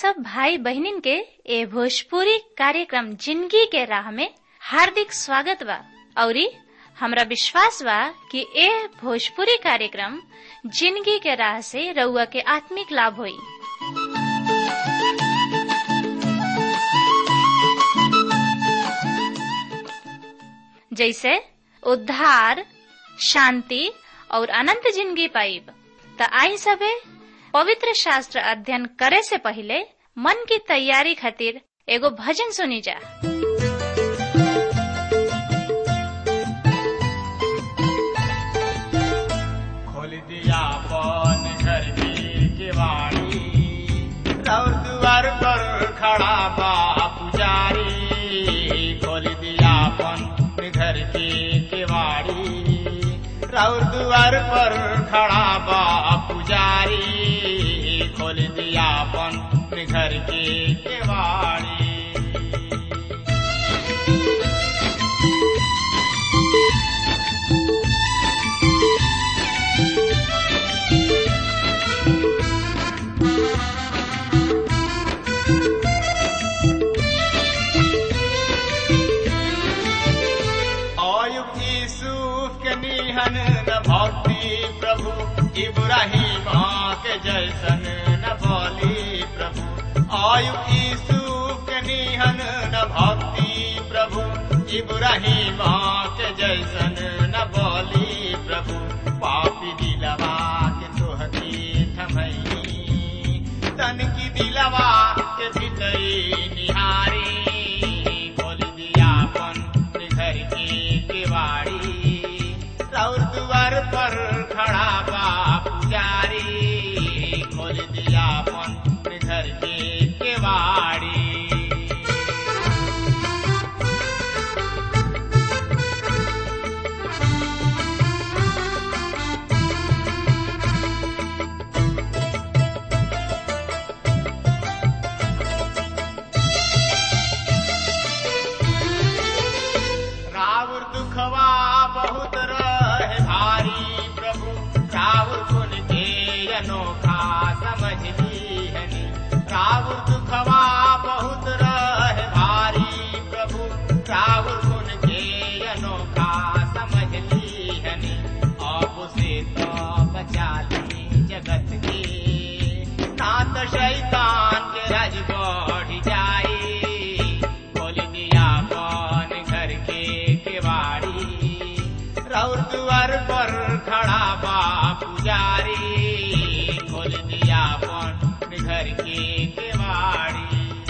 सब भाई बहनिन के ए भोजपुरी कार्यक्रम जिंदगी के राह में हार्दिक स्वागत बा। औरी हमरा विश्वास बा कि ए भोजपुरी कार्यक्रम जिंदगी के राह से रउआ के आत्मिक लाभ होई। जैसे उद्धार, शांति और अनंत जिंदगी पाइब। त आई सबे पवित्र शास्त्र अध्ययन करे से पहले मन की तैयारी खातिर एगो भजन सुनी जा। खोल दिया अपन घर की केवाड़ी, और द्वार पर खड़ा बा पुजारी। खोल दिया अपन घर की केवाड़ी, और द्वार पर खड़ा बा पुजारी। खोल दिया अपन घर की केवाड़ी। भक्ति प्रभु इब्राहिम के जैसन न बोली प्रभु। आयुब यूसुफ के निहन न भक्ति प्रभु इब्राहिम के जैसन न बोली प्रभु। पापी दिलवा के तोहती थमई, तन की दिलवा के भीतरी निहारी। खोल दिया अपन घर की केवाड़ी, और द्वार पर खड़ा बा पुजारी। खोल दिया अपन घर की केवाड़ी। रावण दुखवा बहुत रहे भारी प्रभु, रावण गुण के अनोखा समझ लीहनी। रावण दुखवा बहुत रहे भारी प्रभु, रावण गुण के अनोखा समझ लीहनी। अब से तो बचा ली जगत के, ना तो शैतान के राज बढ़ जाए। खोल दिया अपन घर के केवाड़ी, और द्वार पर खड़ा बा पुजारी। खोल दिया अपन घर की केवाड़ी।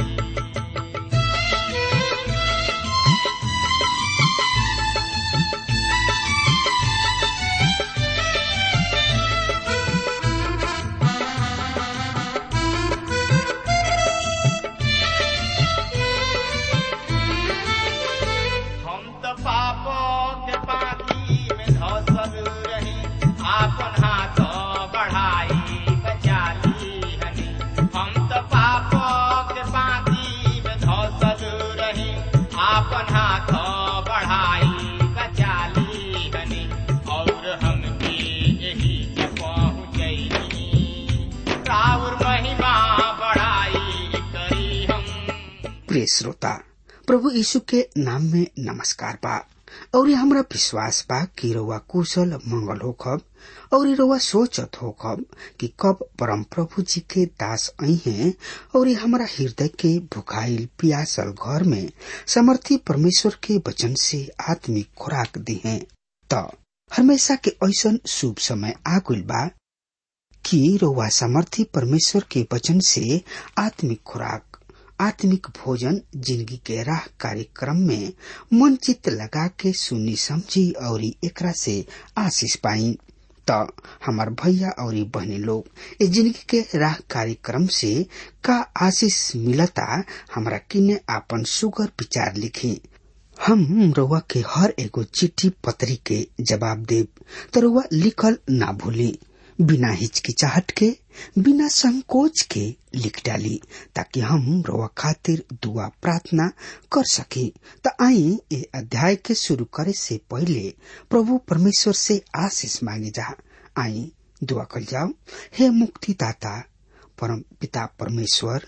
हम तो पापों के पानी में धसल रही, आपन हाथ बढ़ाई बचा ली हनी। हम तो पापों के पानी में धसल रही, आपन हाथ बढ़ाई बचा ली हनी। और हमके यही के पहुँचैनी, राउर महिमा बढ़ाई करी हम। प्रिय श्रोता, प्रभु यीशु के नाम में नमस्कार बा। और ये हमरा विश्वास बा कि रउआ कुशल मंगल होखब, और रउआ सोचत होखब कि कब परम प्रभु जी के दास आई हैं और ये हमारा हृदय के भुखाइल पियासल घर में समर्थी परमेश्वर के वचन से आत्मिक खुराक दी हैं। तो हमेशा के ऐसन शुभ समय आ गइल बा कि रउआ समर्थी परमेश्वर के वचन से आत्मिक खुराक, आत्मिक भोजन जिंदगी के राह कार्यक्रम में मन चित्त लगा के सुनी समझी और एकरा से आशीष पाई। तो हमार भैया और बहनी लोग इस जिंदगी के राह कार्यक्रम से का आशीष मिलता, हमरा किने आपन सुगर विचार लिखी। हम रउआ के हर एगो चिट्ठी पत्री के जवाब देब, तो रउआ लिखल ना भूली। बिना हिचकिचाहट के, बिना संकोच के लिख डाली, ताकि हम रउआ खातिर दुआ प्रार्थना कर सकी। तो आई ये अध्याय के शुरू करे से पहले प्रभु परमेश्वर से आशीष मांगे जा। आई दुआ कर जाओ। हे मुक्तिदाता परम पिता परमेश्वर,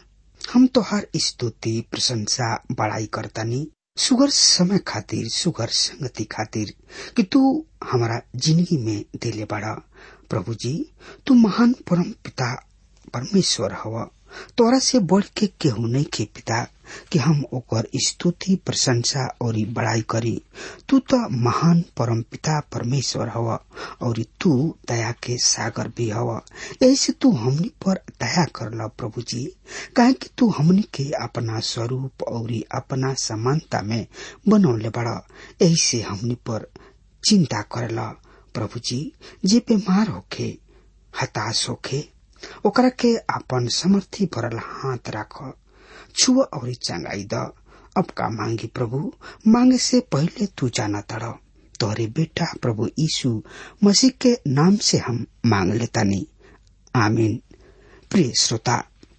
हम तोहार स्तुति प्रशंसा बड़ाई करतानी सुगर समय खातिर, सुगर संगति खातिर कि तू हमारा जिंदगी में दिले बड़ा। प्रभु जी, तू महान परम पिता परमेश्वर हवा। तोरा से बढ़ के केहू नहीं के पिता कि हम ओकर स्तुति प्रशंसा और बड़ाई करी। तू तो महान परम पिता परमेश्वर हवा और तू दया के सागर भी हवा। ऐसे तू हमनी पर दया करला प्रभु जी, काहे कि तू हमनी के अपना स्वरूप और अपना समानता में बनौले बड़ा। ऐसे हमनी पर चिंता करला प्रभु जी। जे बीमार होखे, हताश होखे, ओकरा के अपन समर्थी भरल हाथ राख, छुआ और चंगाई द। अब का मांगी प्रभु, मांगे से पहले तू जाना तड़। तोहरे बेटा प्रभु यीशु मसीह के नाम से हम मांग लेतानी, आमीन। प्रिय श्रोता,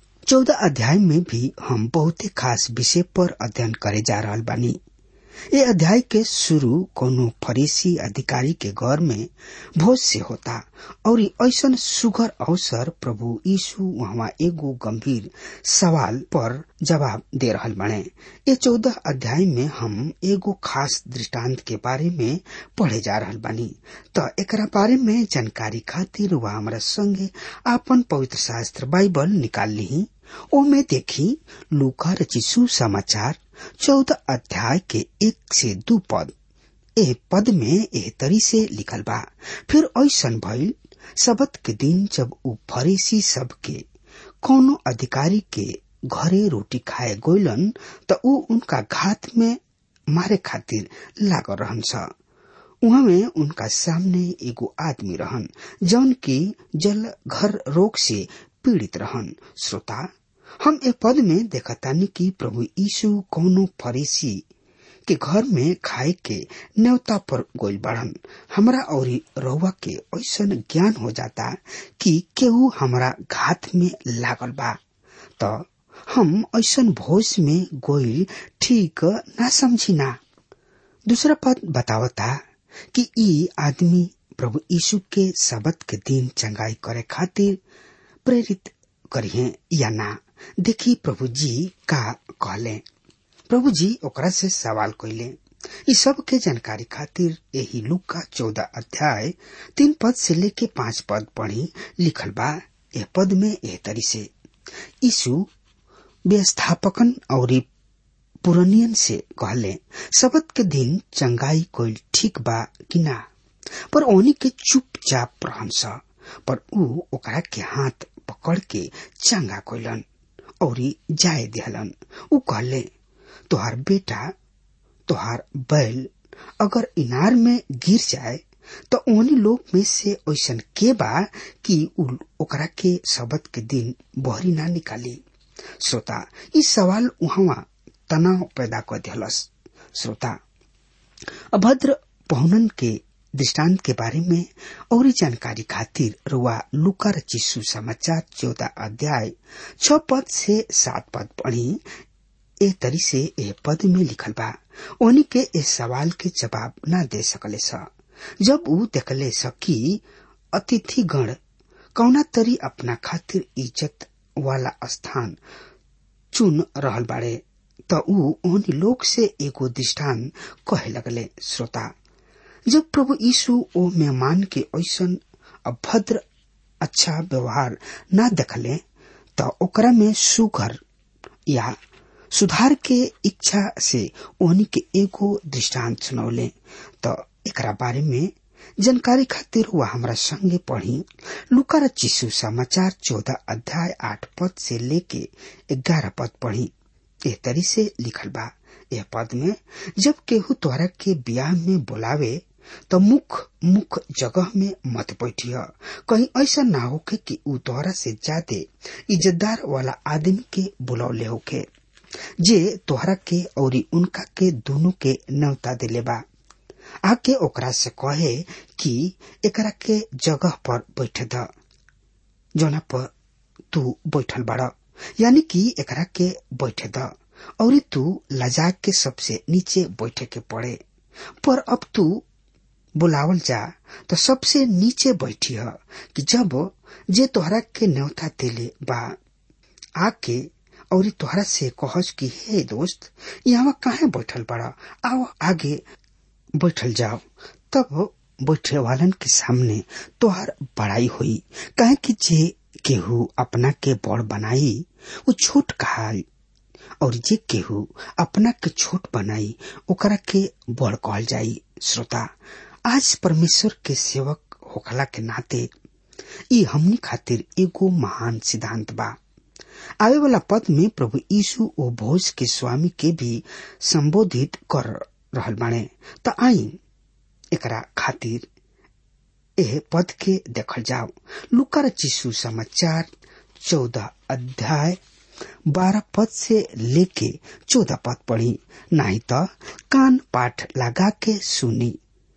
14 अध्याय में भी हम बहुत ही खास विषय पर अध्ययन करे जा रहल बानी। ये अध्याय के शुरू कोनो फरीसी अधिकारी के घर में भोज से होता और ऐसन सुगर अवसर प्रभु यीशु वहाँ एगो गंभीर सवाल पर जवाब दे रहल बने। ये 14 अध्याय में हम एगो खास दृष्टांत के बारे में पढ़े जा रहल बानी। तो एकरा बारे में जानकारी खातिर वह हमारा संगे आपन पवित्र शास्त्र बाइबल निकाल ली। ओमे देखी लूका रचित सुसमाचार 14 अध्याय के 1 से 2 पद। ए पद में एह तरी से लिखल बा, फिर ऐसन भइल सबत के दिन जब उ फरीसी सब के कोनो अधिकारी के घरे रोटी खाए गोइलन त उ उनका घात में मारे खातिर लागल रहन स। उहाँ में उनका सामने एगो आदमी रहन जौन की जल घर रोग से पीड़ित रहन। श्रोता, हम ए पद में देखतानी कि प्रभु यीशु कोनो फरीसी के घर में खाए के न्योता पर गोइल बढ़न। हमरा और रउआ के ऐसन ज्ञान हो जाता कि केहू हमरा घात में लागल बा तो हम ऐसन भोज में गोइल ठीक ना समझिना। दूसरा पद बतावता कि ई आदमी प्रभु यीशु के सबत के दिन चंगाई करे खातिर प्रेरित करिए या ना। देखी प्रभु जी का कहले। प्रभु जी ओकरा से सवाल कइले। इस सब के जानकारी खातिर यही लूका 14 अध्याय 3 पद से लेके 5 पद पढ़ी। लिखल बा यह पद में एह तरी से, यीशु व्यवस्थापकन और पुरनियन से कहले, सबत के दिन चंगाई कोई ठीक बा कि ना? पर ओनी के चुपचाप रहन सा। पर ऊ ओकरा के हाथ पकड़ के चंगा कोइलन और जाए दिहलन। ऊ कहले, तोहार बेटा, तोहार बैल अगर इनार में गिर जाए तो ओनी लोग में से ऐसन के बा कि ओकरा के सबत के दिन बहरी ना निकाली। श्रोता, इस सवाल उहाँ तनाव पैदा कर दिहलस। श्रोता, अभद्र पहुनन के दृष्टांत के बारे में और जानकारी खातिर रुआ लूका रचित सुसमाचार 14 अध्याय 6 पद से 7 पद पढ़ी। ए तरी से ए पद में लिखल बा, ओनी के इस सवाल के जवाब ना दे सकले सा। जब ऊ देखले सा कि अतिथि गण कौना तरी अपना खातिर इज्जत वाला स्थान चुन रहल बाड़े तो ऊ ओनी लोग से एगो दृष्टांत कहे लगले। श्रोता, जब प्रभु यीशु ओ मेहमान के ऐसन अभद्र अच्छा व्यवहार ना देखले तो ओकरा में सुघर या सुधार के इच्छा से ओनी के एगो दृष्टांत सुनौले। तो एकरा बारे में जानकारी खातिर हुआ हमरा संगे पढ़ी। लूका रचित सुसमाचार 14 अध्याय 8 पद से लेके 11 पद पढ़ी। एह तरी से लिखल बा, यह पद में, जब केहू तोहरा के ब्याह में बुलावे तो मुख जगह में मत बैठिया, कहीं ऐसा ना होके कि ऊ तोहरा से ज्यादा इज्जतदार वाला आदमी के बुलौले होके जे तोहरा के और उनका के दोनों के न्योता दिले बा। आके ओकरा से कहे कि एकरा के जगह पर बैठ द जोना पर तू बैठल बड़ा, यानी कि एकरा के बैठ द और तू लजा के सबसे नीचे बैठे के पड़े। पर अब तू बुलावल जा तो सबसे नीचे बैठी है कि जब जे तोहरा के न्योता दिले बा आके और तोहरा से कहस कि हे दोस्त, यहाँ काहे बैठल बड़ा, आओ आगे बैठल जाओ। तब बैठे वालन के सामने तोहर बड़ाई हुई, काहे कि जे केहू अपना के बड़ बनाई वो छोट कहाई, और जे केहू अपना के छोट बनाई ओकरा के बड़ कहल जाई। श्रोता, आज परमेश्वर के सेवक होखला के नाते ई हमनी खातिर एगो महान सिद्धांत बा। आवे वाला पद में प्रभु यीशु ओ भोज के स्वामी के भी संबोधित कर रहल बाणे। त आई एकरा खातिर एह पद के देखल जाओ। लूका रचित समाचार 14 अध्याय 12 पद से लेके 14 पद पढ़ी, नहीं तो कान पाठ लगा के सुनी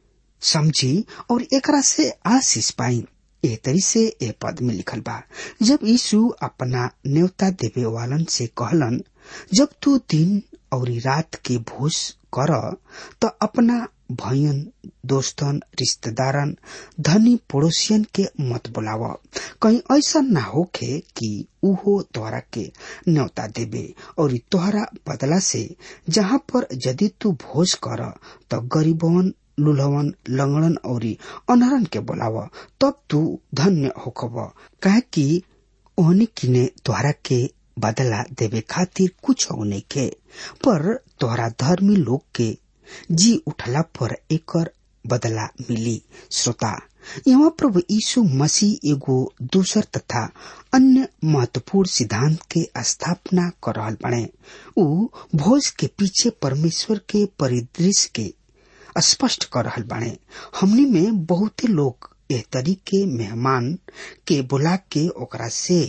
समझी और एकरा से आशीष पाई। ए तरी से ए पद में लिखल बा, जब यीशु अपना न्योता देवे वालन से कहलन, जब तू दिन और रात के भोज कर तो अपना भयन, दोस्तन, रिश्तेदारन, धनी पड़ोसियन के मत बुलाव, कहीं ऐसा ना होखे कि उहो तोहरा के न्योता देवे और तोहरा बदला से जहाँ पर यदि तू भोज कर तो गरीबवन, लुलवन, लंगड़न और अनहरन के बुलाव, तब तू धन्य होखब, काहे कि ओहनी किने तोहरा के बदला देवे खातिर कुछ नहीं के, पर तोहरा धर्मी लोग के जी उठला पर एकर बदला मिली। श्रोता, यहाँ प्रभु यीशु मसीह एगो दूसर तथा अन्य महत्वपूर्ण सिद्धांत के स्थापना कर रहल बने। उ भोज के पीछे परमेश्वर के परिदृश्य के स्पष्ट कर रहल बने। हमनी में बहुत लोग एह तरीके मेहमान के बुला के ओकरा से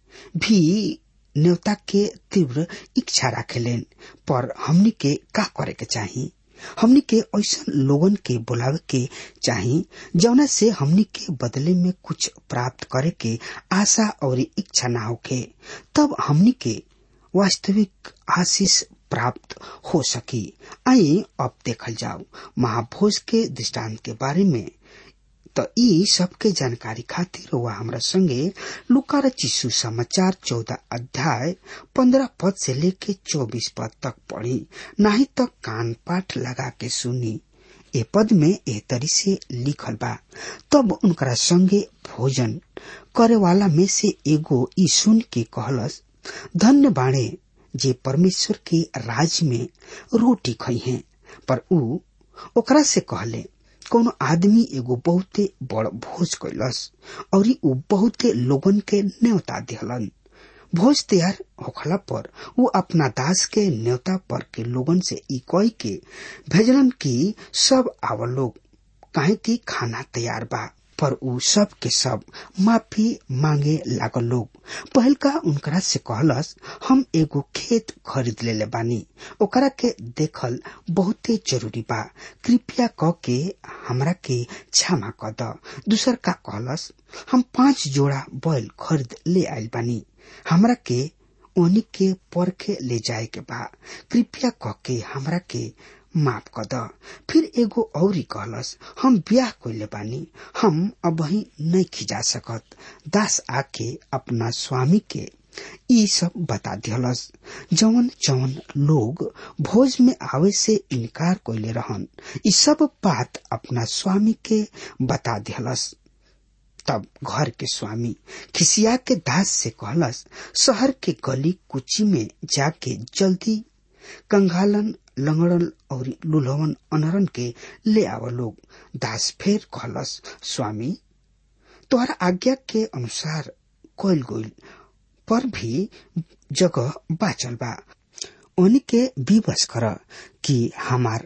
भी न्योता के तीव्र इच्छा रखेलेन, पर हमनी के का करे के चाहिए? हमनी के ऐसा लोगन के बुलावे के चाहिए जौना से हमनी के बदले में कुछ प्राप्त करे के आशा और इच्छा ना होके, तब हमनी के वास्तविक आशीष प्राप्त हो सकी। आई अब देखल जाओ महाभोज के दृष्टांत के बारे में। तो ई सबके जानकारी खातिर हुआ हमरा संगे लूका रचित समाचार 14 अध्याय 15 पद से लेके 24 पद तक पढ़ी, नहीं तो कान पाठ लगा के सुनी। ए पद में ए तरी से लिखल बा, तब उनकरा संगे भोजन करे वाला में से एगो ई सुन के कहलस, धन्य बाणे जे परमेश्वर के राज में रोटी खई हैं। पर ऊ ओकरा से कहले, कोनो आदमी एगो बहुते बड़ भोज कैलस और ऊ बहुते लोगन के न्योता दिहलन। भोज तैयार होखला पर ऊ अपना दास के न्योता पर के लोगन से ई कह के भेजलन कि सब आव लोग, काहे कि खाना तैयार बा। पर ऊ सब के सब माफी मांगे लागल लोग। पहल का उनकरा से कहलस, हम एगो खेत खरीद लेले बानी, ओकरा के देखल बहुते जरूरी बा, कृपया क के हमरा के क्षमा क द। दूसर का कहलस, हम 5 जोड़ा बैल खरीद ले आइल बानी, हमरा के ओनी के परखे ले जाए के बा, कृपया क के हमरा के माफ कर द। फिर एगो औरी कहलस, हम ब्याह कइले बानी, हम अबही नहीं खिजा सकत। दास आके अपना स्वामी के ई सब बता दिहलस। जवन जवन लोग भोज में आवे से इनकार कइले रहन, ई सब बात अपना स्वामी के बता दिहलस। तब घर के स्वामी खिसिया के दास से कहलस, शहर के गली कुची में जाके जल्दी कंगालन, लंगड़न और लुलवन अनरन के ले आव लोग। दास फिर कहलस, स्वामी तोहरा आज्ञा के अनुसार कइल गइल, पर भी जगह बाचल बा, ओनी के विवश कर कि हमार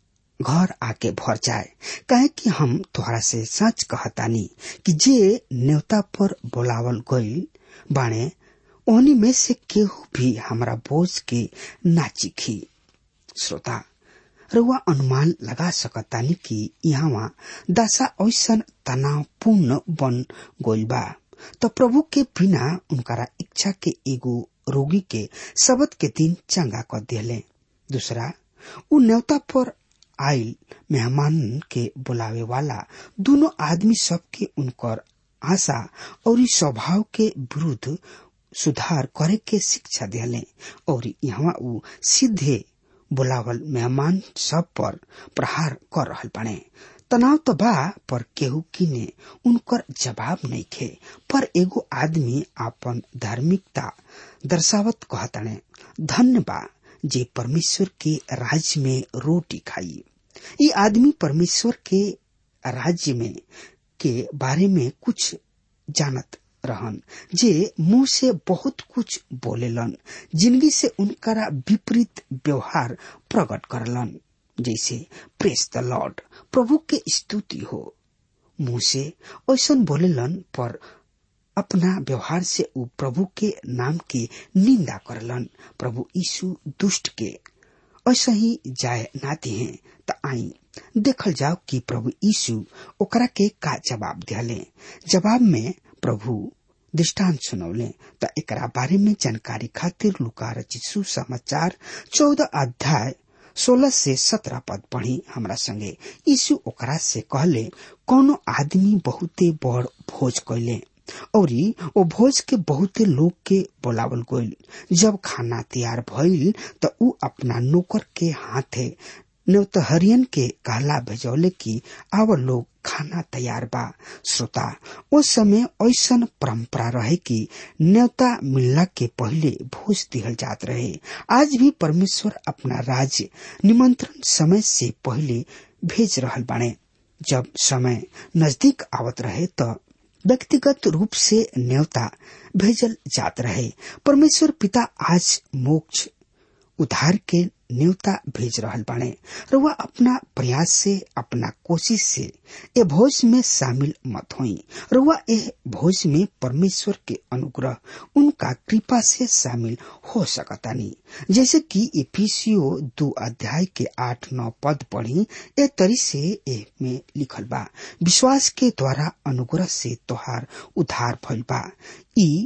घर आके भर जाए, काहे कि हम तोहरा से सच कहतानी कि जे न्योता पर बुलावल गइल बाणे ओनी में से केहू भी हमरा बोझ के ना चिखी। श्रोता, रउआ अनुमान लगा सकतानी कि यहाँ दशा ऐसा तनावपूर्ण बन गइल बा, तो प्रभु के बिना उनका इच्छा के एगो रोगी के सबत के दिन चंगा कर दिले। दूसरा, उ न्योता पर आयल मेहमान के बुलावे वाला दोनों आदमी सबके उनकर आशा और स्वभाव के विरुद्ध सुधार करे के शिक्षा दिले और यहाँ ऊ सीधे बुलावल मेहमान सब पर प्रहार कर रहल बने। तनाव तो बा पर केहू किने उनकर जवाब नहीं खे। पर एगो आदमी आपन धार्मिकता दर्शावत कहताने, धन्य बा जे परमेश्वर के राज्य में रोटी खाई। ये आदमी परमेश्वर के राज्य में के बारे में कुछ जानत रहन, जे मुंह से बहुत कुछ बोलेलन, जिंदगी से उनका विपरीत व्यवहार प्रकट करलन। जैसे प्रेज द लॉर्ड, प्रभु के स्तुति हो, मुंह से ऐसा बोलेलन पर अपना व्यवहार से वो प्रभु के नाम की निंदा करलन। प्रभु यीशु दुष्ट के ऐसा ही जाय नाते हैं। त आई देखल जाओ कि प्रभु यीशु ओकरा के का जवाब दिले। जवाब में प्रभु दृष्टांत सुनौले। त एकरा बारे में जानकारी खातिर लूका रचित सुसमाचार 14 अध्याय 16 से 17 पद पढ़ी हमरा संगे। यीशु ओकरा से कहले, कोनो आदमी बहुते बड़ भोज कैले और ओ भोज के बहुते लोग के बोलावल गइल। जब खाना तैयार भइल त ऊ अपना नौकर के हाथे न्योतहरियन के कहला भेजौले कि आव लोग, खाना तैयार बा। श्रोता, उस समय ऐसन परंपरा रहे कि न्योता मिलला के पहले भोज दिहल जात रहे। आज भी परमेश्वर अपना राज्य निमंत्रण समय से पहले भेज रहल बाणे। जब समय नजदीक आवत रहे तो व्यक्तिगत रूप से न्योता भेजल जात रहे। परमेश्वर पिता आज मोक्ष उद्धार के न्योता भेज रहल बाणे। रउआ अपना प्रयास से, अपना कोशिश से ए भोज में शामिल मत होई। रउआ ए भोज में परमेश्वर के अनुग्रह, उनका कृपा से शामिल हो सकतानी। जैसे कि इफिसियो 2 अध्याय के 8-9 पद पढ़ी ए तरी से ए में लिखल बा, विश्वास के द्वारा अनुग्रह से तोहार उद्धार भइल बा। ई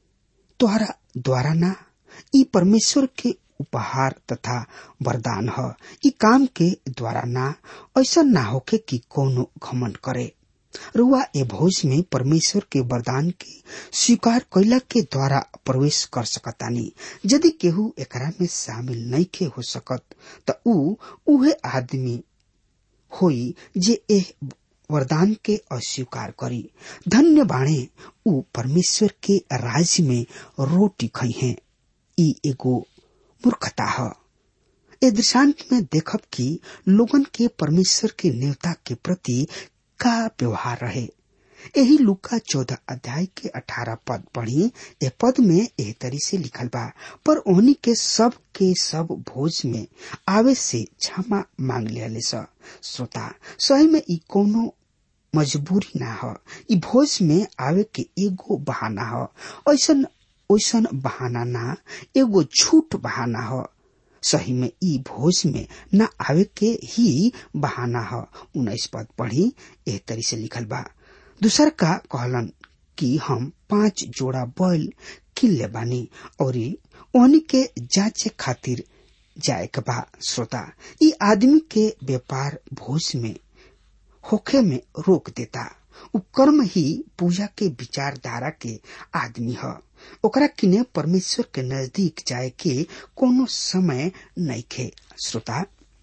तोहरा द्वारा ना, ई परमेश्वर के उपहार तथा वरदान है। ई काम के द्वारा ना, ऐसा ना होके कि कोनो घमंड करे। रुआ ए भोज में परमेश्वर के वरदान के स्वीकार कैला के द्वारा प्रवेश कर सकतानी। यदि केहू एकरा में शामिल नहीं के हो सकत त उहे आदमी होई जे ए वरदान के अस्वीकार करी। धन्य बाणे ऊ परमेश्वर के राज्य में रोटी खई है। ई एगो मूर्खता है। ए दृष्टांत में देखब कि लोगन के परमेश्वर के न्योता के प्रति का व्यवहार रहे। यही लूका 14 अध्याय के 18 पद पढ़ी। ए पद में एह तरी से लिखल बा, पर ओहनी के सब भोज में आवे से क्षमा मांग लिया। श्रोता, सही में ई कोनो मजबूरी ना है। ई भोज में आवे के एगो बहाना है। ऐसन बहाना ना, एगो झूठ बहाना है। सही में ई भोज में न आवे के ही बहाना है। 19 पद पढ़ी एह तरी से लिखल बा, दूसर का कहलन कि हम 5 जोड़ा बैल किन ले बानी और ओहनी के जांचे खातिर जाए के बा। श्रोता, ई आदमी के व्यापार भोज में होखे में रोक देता। उ कर्म ही पूजा के विचारधारा के आदमी है। ओकरा किने परमेश्वर के नजदीक जाए के कोनो समय नहीं खे। श्रोता,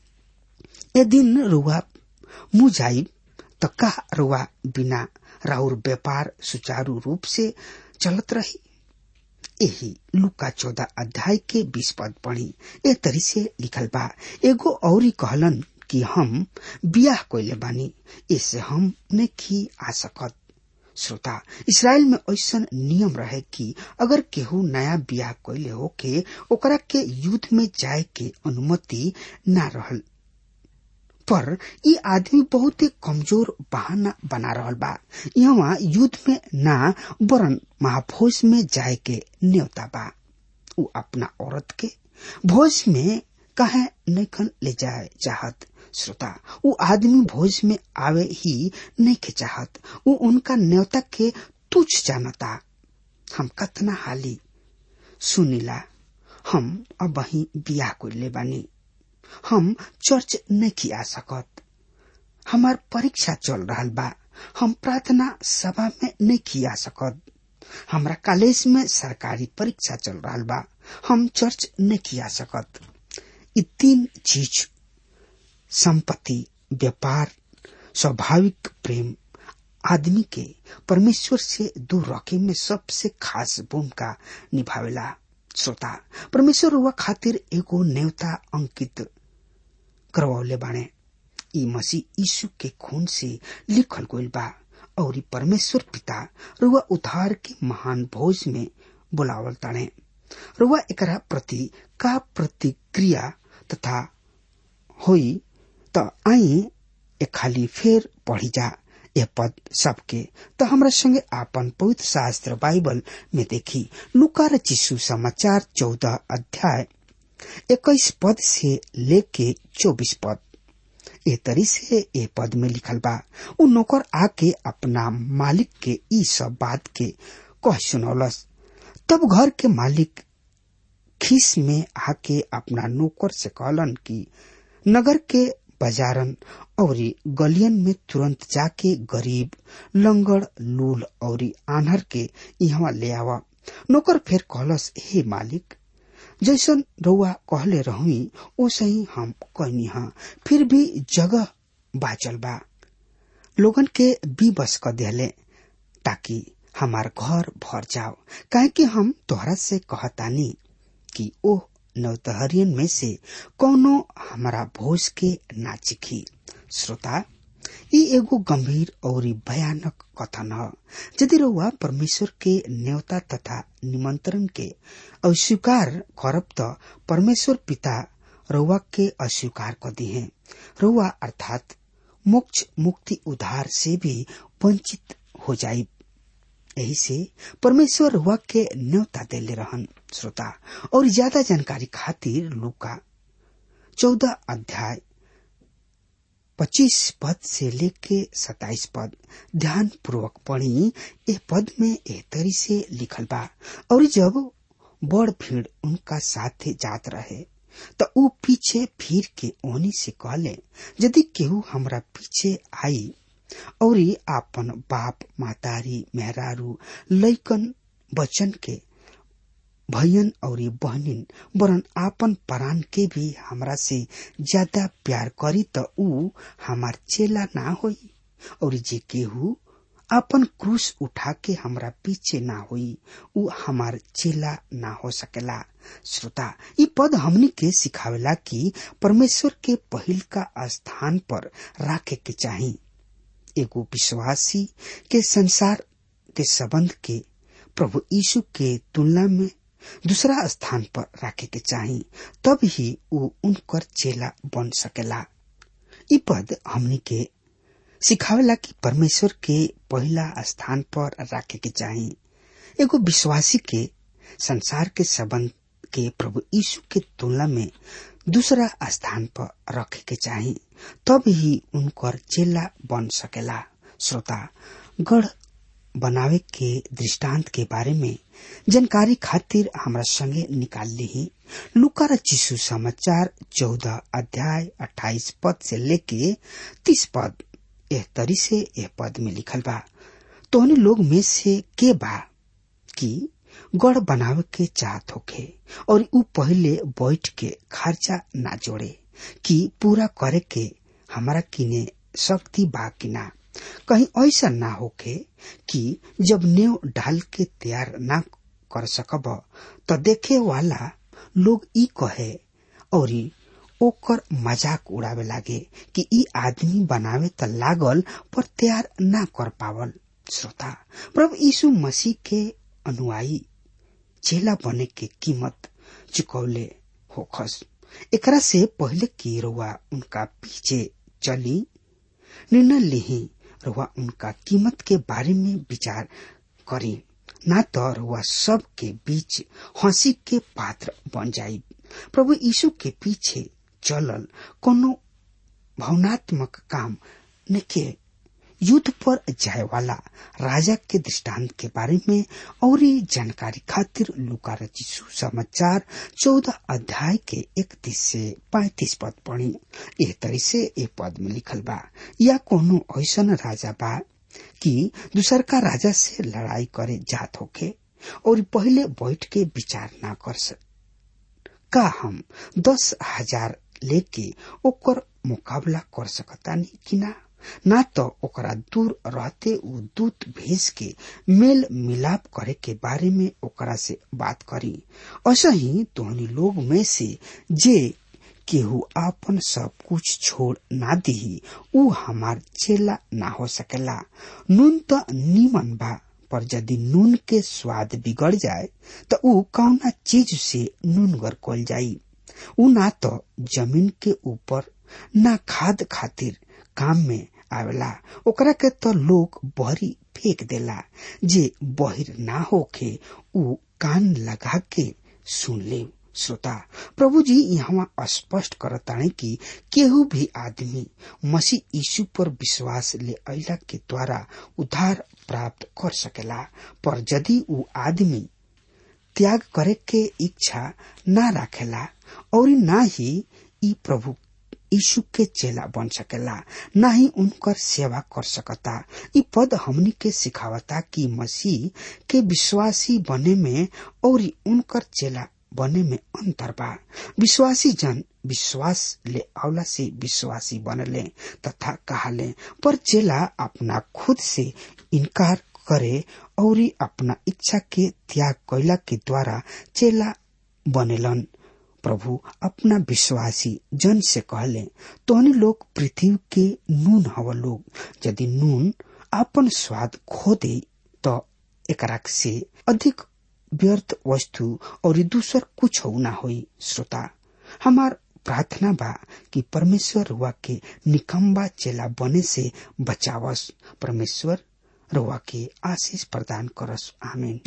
ए दिन रुआ मुँह जाई त का रुआ बिना राउर व्यापार सुचारू रूप से चलत रही। यही लूका 14 अध्याय के 20 पद पढ़ी ए तरी से लिखल बा, एगो औरी कहलन कि हम बियाह कोइले बानी, इससे हम नहीं आ सकत। श्रोता, इसराइल में ऐसा नियम रहे कि अगर केहू नया बियाह कोइले होके ओकरा के युद्ध में जाए के अनुमति ना रहल। पर ई आदमी बहुत कमजोर बहाना बना रहल बा। यहाँ युद्ध में ना वरन महाभोज में जाए के न्योता बा। उ अपना औरत के भोज में काहे नहीं ले जाए चाहत। श्रोता, उ आदमी भोज में आवे ही नहीं के चाहत। उ उनका न्योता के तुच्छ जानता। हम कतना हाली सुनीला, हम अब ही बियाह को ले बानी, हम चर्च नहीं आ सकत, हमार परीक्षा चल रहल बा, हम प्रार्थना सभा में नहीं आ सकत, हमरा कॉलेज में सरकारी परीक्षा चल रहा बा, हम चर्च नहीं किया सकत। ये 3 चीज संपत्ति, व्यापार, स्वाभाविक प्रेम आदमी के परमेश्वर से दूर रखे में सबसे खास भूमिका निभावेला। श्रोता, परमेश्वर हुआ खातिर एगो न्योता अंकित करवले बाणे। ई मसीह यीशु के खून से लिखल गइल बा और परमेश्वर पिता रुआ उद्धार के महान भोज में बुलावल ताणे। रुआ एकरा प्रति का प्रतिक्रिया तथा होई त आई एक खाली फेर पढ़ी जा यह पद सबके। तो हमरा संगे आपन पवित्र शास्त्र बाइबल में देखी लूका रचिसु समाचार 14 अध्याय 21 पद से लेके 24 पद। ए तरी से ए पद में लिखल बा, उ नौकर आके अपना मालिक के ई सब बात के कह सुनौलस। तब घर के मालिक खीस में आके अपना नौकर से कहलन कि नगर के बाजारन और गलियन में तुरंत जाके गरीब, लंगड़, लूल और आन्हर के यहाँ ले आवा। नौकर फिर कहलस, हे मालिक, जैसन रउआ कहले रहुई ओसही हम कहनी हा, फिर भी जगह बाचल बा। लोगन के विवश क देले ताकि हमार घर भर जाओ, काहे कि हम तोहरा से कहतानी कि ओ नौतहरियन में से कौनो हमारा भोज के ना चिखी। श्रोता, ये एगो गंभीर और भयानक कथन है। यदि रउआ परमेश्वर के न्योता तथा निमंत्रण के अस्वीकार करब त परमेश्वर पिता रउआ के अस्वीकार कर दी है। रउआ अर्थात मोक्ष, मुक्ति, उद्धार से भी वंचित हो जाये। यही से परमेश्वर रउआ के न्योता देले रहन। श्रोता, और ज्यादा जानकारी खातिर लूका 14 अध्याय 25 पद से लेके 27 पद ध्यान पूर्वक पढ़ी। ए पद में ए तरी से लिखल बा, और जब बड़ भीड़ उनका साथे जात रहे तो ऊ पीछे फिर के ओनी से कहले, यदि केहू हमरा पीछे आई और आपन बाप, मातारी, मेहरारू, लइकन, बच्चन के, भैयन और बहनिन, वरन आपन परान के भी हमरा से ज्यादा प्यार करी त ऊ हमार चेला ना होई। और जे केहू अपन क्रूस उठा के हमरा पीछे ना होई, ऊ हमार चेला ना हो सकेला। श्रोता, ई पद हमनी के सिखावेला कि परमेश्वर के पहिल का स्थान पर राखे के चाही। एगो विश्वासी के संसार के संबंध के प्रभु यीशु के तुलना में दूसरा स्थान पर रखे के चाहिए, तब ही वो उनकर चेला बन सकेला। ई पद हमनी के सिखावेला कि परमेश्वर के पहला स्थान पर रखे के चाहिए। एगो विश्वासी के संसार के संबंध के प्रभु यीशु के तुलना में दूसरा स्थान पर रखे के चाहिए, तब ही उनकर चेला बन सकेला। श्रोता, गढ़ बनावे के दृष्टांत के बारे में जानकारी खातिर हमरा संगे निकाल ली लूका रचिसु समाचार 14 अध्याय 28 पद से लेके 30 पद। एह तरी से एह पद में लिखल बा, तोहनी लोग में से के बा कि गढ़ बनावे के चाहत होखे और ऊ पहले बैठ के खर्चा ना जोड़े कि पूरा करे के हमारा किने शक्ति बा कि ना। कहीं ऐसा ना होखे कि जब नेव डाल के तैयार ना कर सकब तो देखे वाला लोग ई कहे और ओकर मजाक उड़ावे लागे कि ई आदमी बनावे त लागल पर तैयार ना कर पावल। श्रोता, प्रभु यीशु मसीह के अनुयायी चेला बने के कीमत चुकौले होखस। एकरा से पहले कि रउआ उनका पीछे चली निर्णय लिही, रउआ उनका कीमत के बारे में विचार करी, ना तो रउआ सब के बीच हंसी के पात्र बन जाई। प्रभु यीशु के पीछे चलल कोनो भावनात्मक काम नके। युद्ध पर जाए वाला राजा के दृष्टांत के बारे में और जानकारी खातिर लूका रचिसु समाचार 14 अध्याय के 31 से 35 पद पढ़ी। एह तरी से ए पद में लिखल बा, या कोनो ऐसन राजा बा कि दूसर का राजा से लड़ाई करे जात होके और पहले बैठ के विचार ना कर का हम 10,000 लेके ओकर मुकाबला कर सकतानी कि ना तो ओकरा दूर रहते उ दूत भेज के मेल मिलाप करे के बारे में ओकरा से बात करी। ऐसा ही तोहनी लोग में से जे केहू आपन सब कुछ छोड़ ना दी उ हमार चेला ना हो सकेला। नून तो नीमन बा, पर यदि नून के स्वाद बिगड़ जाए तो उ कौना चीज से नूनगर कोल जाई। उ ना तो जमीन के ऊपर ना खाद खातिर काम में आवेला, ओकरा के तो लोग बहरी फेंक देला। जे बहिर ना होके उ कान लगा के सुन ले। श्रोता, प्रभु जी यहाँ स्पष्ट करताने कि केहू भी आदमी मसीह यीशु पर विश्वास ले अइला के द्वारा उद्धार प्राप्त कर सकेला, पर यदि उ आदमी त्याग करे के इच्छा ना रखेला और ना ही ई प्रभु यीशु के चेला बन सकेला, ना ही उनकर सेवा कर सकता। ई पद हमनी के सिखावता कि मसीह के विश्वासी बने में और उनकर चेला बने में अंतर बा। विश्वासी जन विश्वास ले आवला से विश्वासी बनले तथा कहले, पर चेला अपना खुद से इनकार करे और अपना इच्छा के त्याग कैला के द्वारा चेला बनेलन। प्रभु अपना विश्वासी जन से कहले, तोहनी लोग पृथ्वी के नून हव लोग। यदि नून अपन स्वाद खो दे तो एकरा से अधिक व्यर्थ वस्तु और दूसर कुछ ना होई। श्रोता, हमार प्रार्थना बा कि परमेश्वर रुआ के निकम्बा चेला बने से बचावस। परमेश्वर रुआ के आशीष प्रदान करस। आमीन।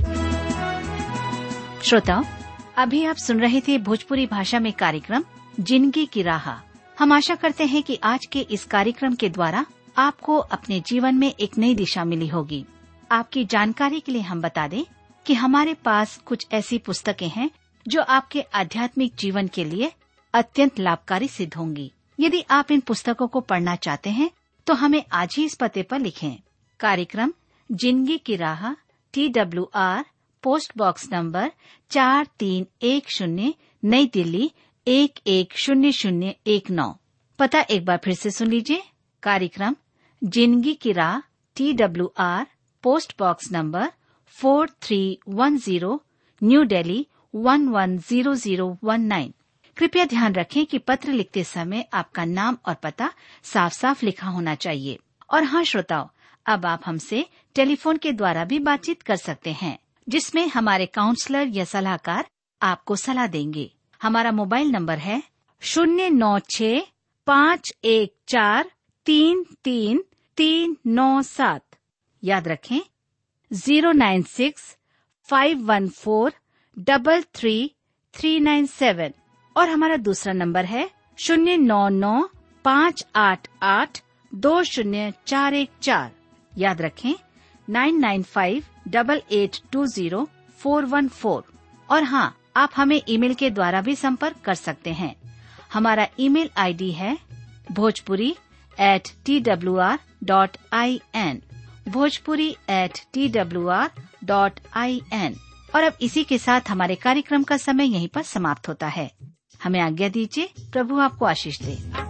श्रोताओ, अभी आप सुन रहे थे भोजपुरी भाषा में कार्यक्रम जिंदगी की राह। हम आशा करते हैं कि आज के इस कार्यक्रम के द्वारा आपको अपने जीवन में एक नई दिशा मिली होगी। आपकी जानकारी के लिए हम बता दें कि हमारे पास कुछ ऐसी पुस्तकें हैं जो आपके आध्यात्मिक जीवन के लिए अत्यंत लाभकारी सिद्ध होंगी। यदि आप इन पुस्तकों को पढ़ना चाहते हैं तो हमें आज ही इस पते पर लिखें। कार्यक्रम जिंदगी की राह, TWR, पोस्ट बॉक्स नंबर 4310, नई दिल्ली 110019। पता एक बार फिर से सुन लीजिए। कार्यक्रम जिंदगी की राह, TWR, post box number 4310, New Delhi 110019। कृपया ध्यान रखें कि पत्र लिखते समय आपका नाम और पता साफ साफ लिखा होना चाहिए। और हाँ श्रोताओ, अब आप हमसे टेलीफोन के द्वारा भी बातचीत कर सकते हैं, जिसमें हमारे काउंसलर या सलाहकार आपको सलाह देंगे। हमारा मोबाइल नंबर है 09651433397। याद रखें 09651433397। और हमारा दूसरा नंबर है 09958820414। याद रखें 9958820414। और हाँ, आप हमें ईमेल के द्वारा भी संपर्क कर सकते हैं। हमारा ईमेल आईडी है bhojpuri@twr.in, bhojpuri@twr.in। और अब इसी के साथ हमारे कार्यक्रम का समय यहीं पर समाप्त होता है। हमें आज्ञा दीजिए। प्रभु आपको आशीष दे।